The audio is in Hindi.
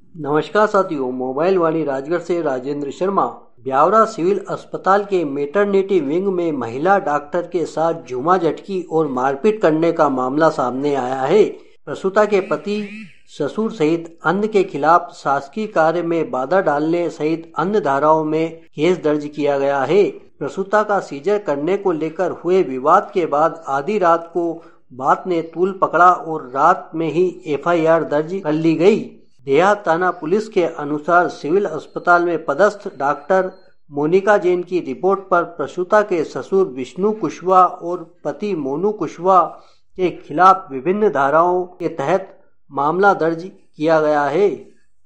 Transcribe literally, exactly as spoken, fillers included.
नमस्कार साथियों, मोबाइल वाणी राजगढ़ से राजेंद्र शर्मा। ब्यावरा सिविल अस्पताल के मेटरनिटी विंग में महिला डॉक्टर के साथ झूमाझटकी और मारपीट करने का मामला सामने आया है। प्रसूता के पति, ससुर सहित अन्य के खिलाफ शासकीय कार्य में बाधा डालने सहित अन्य धाराओं में केस दर्ज किया गया है। प्रसूता का सीजर करने को लेकर हुए विवाद के बाद आधी रात को बात ने तूल पकड़ा और रात में ही एफ आई आर दर्ज कर ली गई। देहात थाना पुलिस के अनुसार सिविल अस्पताल में पदस्थ डॉक्टर मोनिका जैन की रिपोर्ट पर प्रसूता के ससुर विष्णु कुशवाहा और पति मोनू कुशवाहा के खिलाफ विभिन्न धाराओं के तहत मामला दर्ज किया गया है।